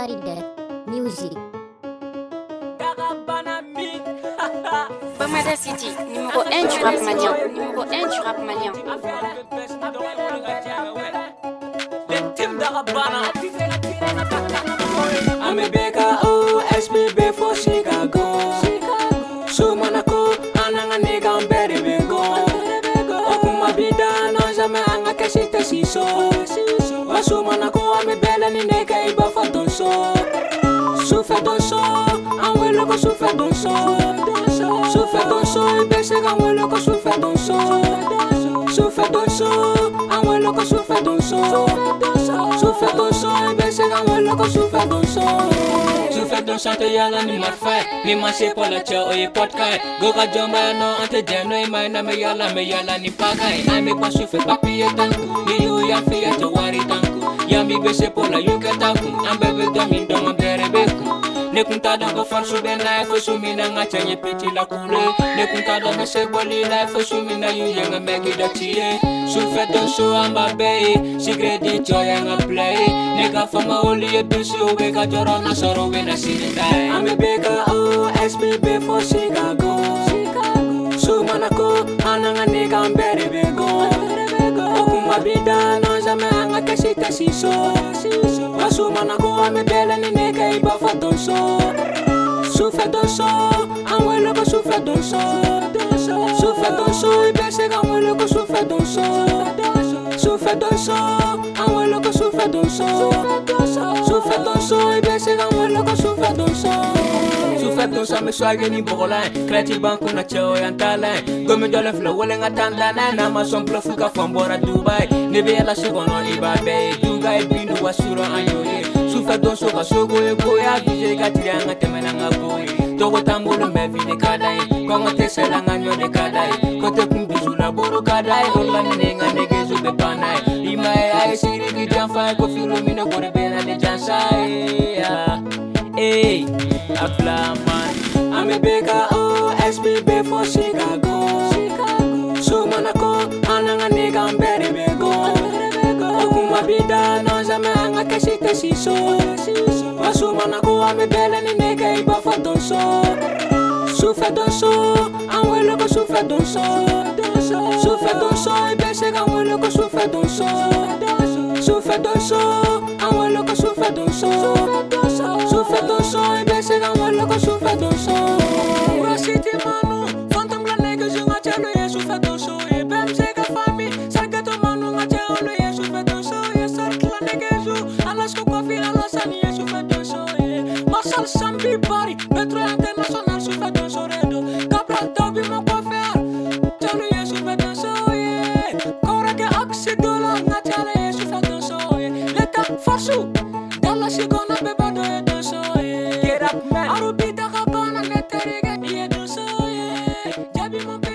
Farideh Music. Bamada City, numéro 1 du rap malien. Numéro 1 du rap malien. I'm a BKO, SBB for Chicago. So Monaco, ananga nigga mbere bego. Okuma bida no jamais anga kashita siso. Wasu Monaco ame bela ni neka iba fa donso. Souffle donso, anwe loko souffle donso. Souffle donso, ibe sega anwe loko souffle donso. Souffle donso, anwe loko souffle donso. Souffle donso, ibe sega anwe loko souffle donso. Souffle donso te yala ni marfai, ni mashe pola cha oye potkai. Goga jomba no ante jeno imai na me yala ni pakai. Ame kwa souffle papi etanku, ni yu ya fiya to wari tanku. Yami bese pola yuka taku, ambebe domin donga bere beku. Nekunta dongo farsu bena efo sumina nga chanye piti la kule. Nekunta dongo se boli la efo sumina yu yenga megi da chie. Souffle donso amba bei, sigredi joya nga play. Nega fama oli e bisi uwe ka joro na soro we na sinidai. Ame beka o SBB for Chicago. Su Monaco, ananga nega mbere bego. Okuma bida no jamais anga kashita siso. Wasu Monaco ame bela ni nega iba fa donso. Souffle donso, anwe loko souffle donso. Souffle donso, ibe sega anwe loko souffle donso. Souffle donso, anwe loko souffle donso. Souffle donso, ibe sega anwe loko souffle donso. Souffle donso me swage ni bogolan, kreti banku na chao yantalan. Gomi jole flow wole nga tandana na ma son plofu ka fambora Dubai. Nebe yala segono ibabe, Dubai bindu wasuro anyoye. Souffle donso ka sogo e goya, vije ka trianga temena nga boye. Togo tambolo me vine kadai, kongo te sela nga nyode kadai. Kote kumbizu la boro kadai, hola nenga negezu be panai. Imae ae siri ki janfai, kofi lumino kore bena de jansai. Hey, Afla man, I'm a BKO, SBB for Chicago. So Monaco, ananga nigga mbere bego. Okuma bida no jamais anga kashita siso. Wasu Monaco ame bela ni nega iba fa donso. Souffle donso, anwe loko souffle donso. Souffle donso, ibe sega anwe loko souffle donso. Souffle donso, anwe loko souffle donso. Souffle donso, ibe sega anwe loko souffle donso. Ura city manu, phantom la nega junga chalo ye souffle donso. Ye bem sega fami, sargato manu nga chalo ye souffle donso. Ye sark la nega ju, alas ko kofi alasani ye souffle donso. Marshal Sambi Bari, metro international souffle donso redo. Capral Dobi mo kofer, chalo ye souffle donso. Kora ke aksi dola nga chalo ye souffle donso. Leta farsu, dalla shikona bebado ye donso. Get up man, arubita kapana neteriga ye donso. Jabi mo